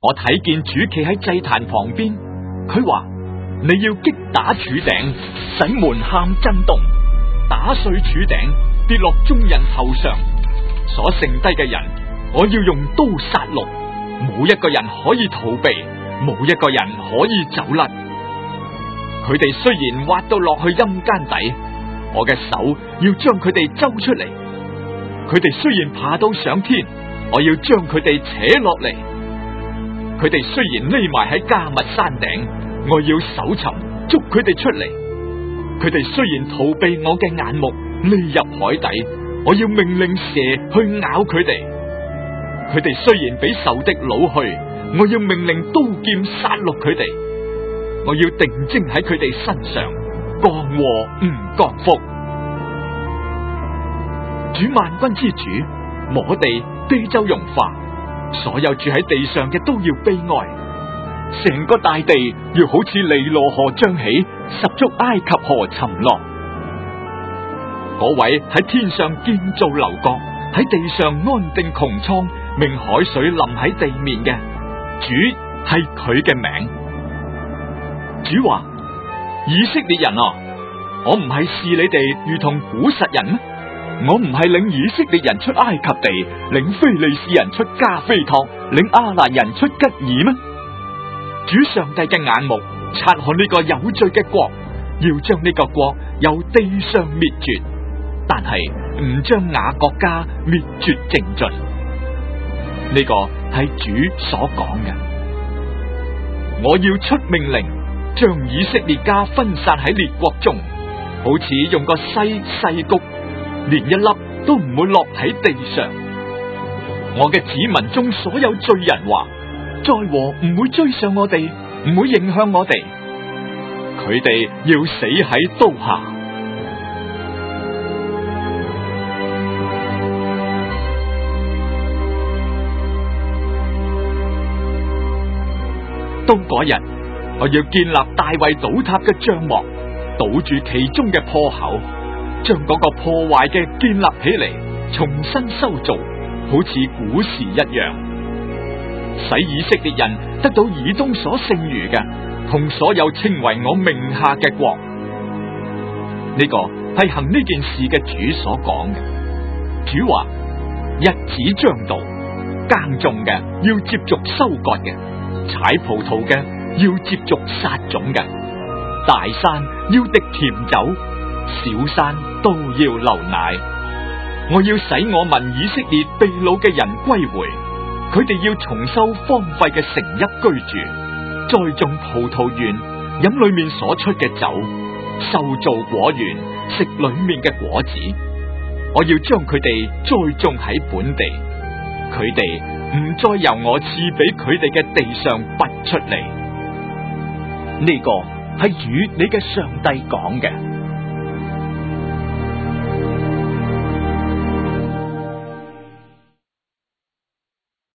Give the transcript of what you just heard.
我睇見主企喺祭壇旁邊，佢話：你要擊打柱頂，使門檻震動，打碎柱頂，跌落眾人頭上。所剩低嘅人，我要用刀殺戮，冇一個人可以逃避，冇一個人可以走甩。佢哋雖然挖到落去陰間底，我嘅手要將佢哋揪出嚟；佢哋雖然爬到上天，我要將佢哋扯落嚟；佢哋雖然匿埋喺迦密山頂，我要搜尋捉佢哋出嚟；佢哋雖然逃避我嘅眼目，匿入海底，我要命令蛇去咬佢哋；佢哋雖然俾仇敵擄去，我要命令刀劍殺戮佢哋。我要定睛喺佢哋身上，降禍唔降福。主萬軍之主，摸地，地就融化，所有住喺地上嘅都要悲哀，成個大地要好似尼羅河漲起，十足埃及河沉落。嗰位喺天上建造樓閣，喺地上安定穹蒼，命海水淋喺地面嘅主，係佢嘅名。主話：以色列人啊，我唔係視你哋如同古實人咩？我唔係領以色列人出埃及地，領非利士人出加菲托，領亞蘭人出吉爾咩？主上帝嘅眼目察看呢個有罪嘅國，要將呢個國由地上滅絕，但係唔將雅各家滅絕淨盡。呢個係主所講嘅。我要出命令，將以色列家分散喺列國中，好似用個細谷，連一粒都唔會落喺地上。我嘅子民中所有罪人話：災禍唔會追上我哋，唔會影響我哋，佢哋要死喺刀下。到嗰日，我要建立大衛倒塌嘅帳幕，堵住其中嘅破口，將嗰個破壞嘅建立起嚟，重新修造，好似古時一樣，使以色列人得到以東所剩餘嘅，同所有稱為我名下嘅國。呢個係行呢件事嘅主所講嘅。主話：日子將到，耕種嘅要接續收割嘅，踩葡萄嘅要接續撒種嘅，大山要滴甜酒，小山都要流奶。我要使我民以色列被擄嘅人歸回，佢哋要重修荒廢嘅城邑居住，栽種葡萄園，飲裏面所出嘅酒，修造果園，食裏面嘅果子。我要將佢哋栽種喺本地，佢哋唔再由我賜俾佢哋嘅地上拔出嚟。呢個係主你嘅上帝講嘅。